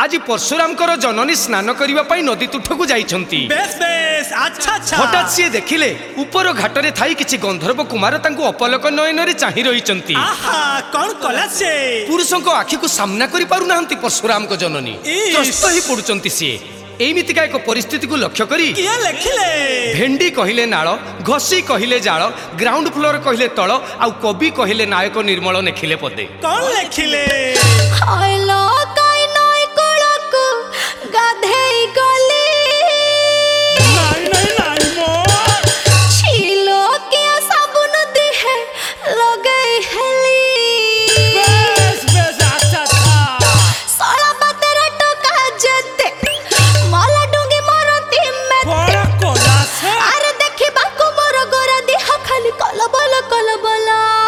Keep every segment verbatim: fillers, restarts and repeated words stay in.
आज परशुरामकर जननी स्नान करने नदी तुठक जाइछंती। बेस बेस अच्छा अच्छा। हठात सी देखिले ऊपर घाटरे थाई किछि गंधर्व कुमार तांको अपलक नयन रे चाहि रहिछंती। आहा कोन कला से पुरुषों को आखि को सामना करि पारु नाहंती परशुराम को जननी त्रस्त ही पडुचंती। सी एमितिका एक परिस्थिति को लक्ष्य करी किया लेखिले भेंडी कहिले नाळ, घसी कहिले जाळ, ग्राउंड फ्लोर कहिले तळ, आ कवि कहिले नायक निर्मल नेखिले पदे। कोन लेखिले हायलो काई नय कोळक गाधेई गली नाई नाई नाई मो छिलो के साबुन दिहे लगई हेली। बेस बेस अच्छा अच्छा। सोला बतरा टका जते माला डोंगी मारती में बड़ा कोला से अरे देखी बाकु मोर गोरा देह खाली कलबल कलबल।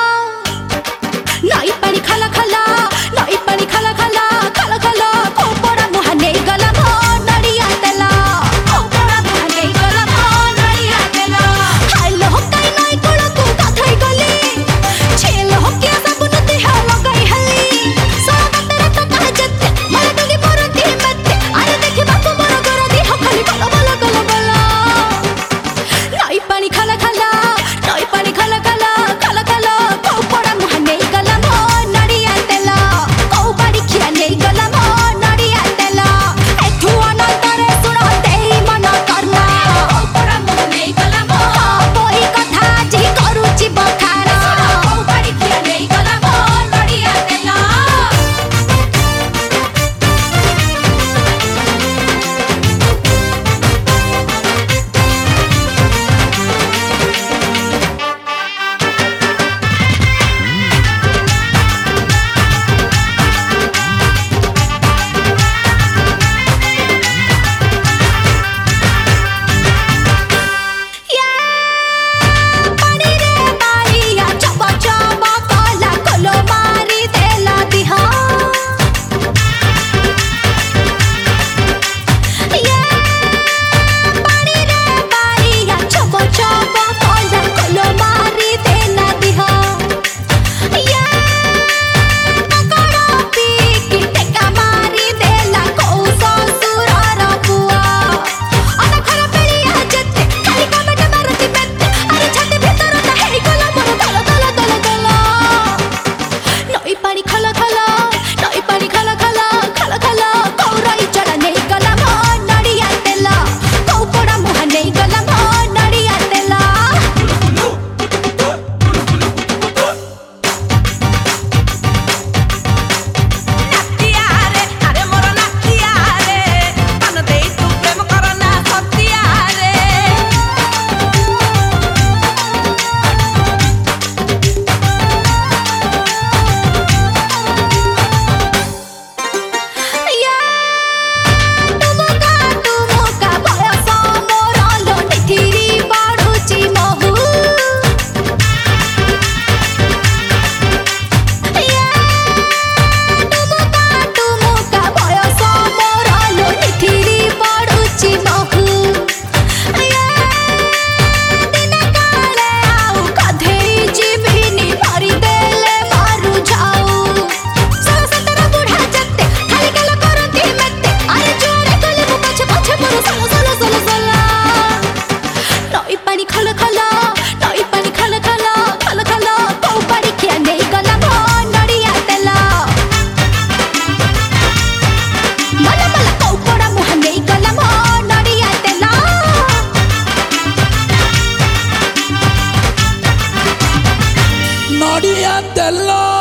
नई पानी खाला खाला नई पानी खाला खाला खाला खाला खोपड़ा मुहा नहीं गला भो नड़िया तेला खोपड़ा मुहा नहीं गला भो नड़िया तेला। हालो काई नई कोड़ा तू गाथई गली छेलो के साबुन देह लगई हली। सोना तेरा टका जते माला डोंगी मारती में अरे देखी बाकु मोर गोरा देह खाली कलबल कलबल। नई पानी खाला खाला नई पानी खाला खाला खाला खाला खोपड़ा मुहा नहीं गला भो नड़िया तेला कौबाड़ी खिया नहीं गला भो नड़िया तेला। एठू अनंतरे सुनो तेई मन करना खोपड़ा मुहा नहीं गला भो कोई कथा जी करूची बखारा कौबाड़ी खिया नहीं गला भो नड़िया तेला। पानी रे बारिया चबा चबा कला कलो मारी देला दिहा। ये पानी रे बारिया चबा चबा कला कलो मारी देला दिहा। ये ककड़ा पी की टेका मारी देला कौ ससुरार बुआ। अन खरा पेड़िया जते खाली कमेट मारती बेते अरे छाती भीतर ना हेई गला मोर दल दल दल दल। नई पानी खाला खाला नई पानी खाला खाला खाला खाला कौराई चढ़ा नहीं गला भो नड़िया तेला कौपड़ा मुहा नहीं गला भो नड़िया तेला। नातिया रे अरे मोर नातिया रे कान देई तू प्रेम करना सतिया रे। या तुमुका तुमुका बयस मोर लोटिथिरी बढुची महु। या तुमुका तुमुका बयस मोर लोटिथिरी बढुची महु। या दिने काले आउ गाधेई जीविनी भरी देले मारु जाऊ। सरसतरा बुढ़ा जते खाली गला करती मते अरे जोरे गले मु पछे पछे मोर सला सला सला सला। नई पानी खाला खाला नई पानी खाला खाला खाला खाला कौबाड़ी खिया नहीं गला भो नड़िया तेला। मला मला कौपड़ा मुहा नहीं गला भो नड़िया तेला। नड़िया तेला।